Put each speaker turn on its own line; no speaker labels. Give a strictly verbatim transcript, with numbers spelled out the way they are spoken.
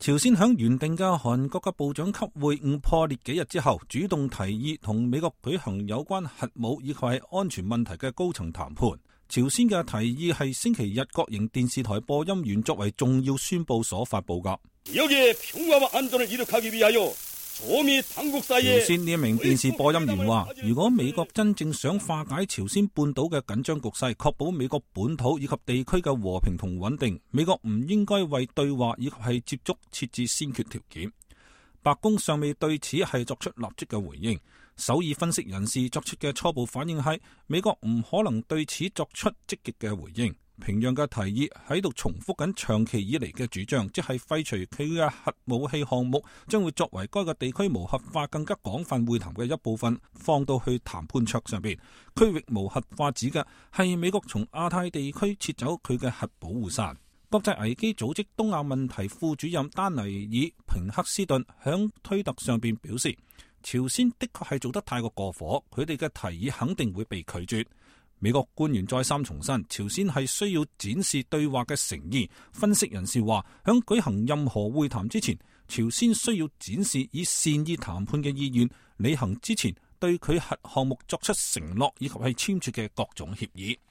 朝鮮響原定嘅韓國嘅部長級會晤破裂幾日之後，主動提議同美國舉行有關核武以及係安全問題嘅高層談判。朝鮮嘅提議係星期日國營電視台播音員作為重要宣佈所發佈噶。朝鮮呢一名電視播音員話，如果美國真正想化解朝鮮半島嘅緊張局勢，確保美國本土以及地區嘅和平同穩定，美國唔應該為對話以及係接觸設置先決條件。白宮尚未對此係作出立即嘅回應。首爾分析人士作出嘅初步反應係，美國唔可能對此作出積極嘅回應。平壤嘅提議喺度重複緊長期以嚟嘅主張，即係廢除佢嘅核武器項目，將會作為該個地區無核化更加廣泛會談嘅一部分，放到去談判桌上邊。區域無核化指嘅係美國從亞太地區撤走佢嘅核保護傘。國際危機組織東亞問題副主任丹尼爾平克斯頓響推特上邊表示，朝鮮的確係做得太過過火，佢哋嘅提議肯定會被拒絕。美國官員再三重申，朝鮮係需要展示對話嘅誠意。分析人士話，響舉行任何會談之前，朝鮮需要展示以善意談判嘅意願，履行之前對佢核項目作出承諾以及係簽署嘅各種協議。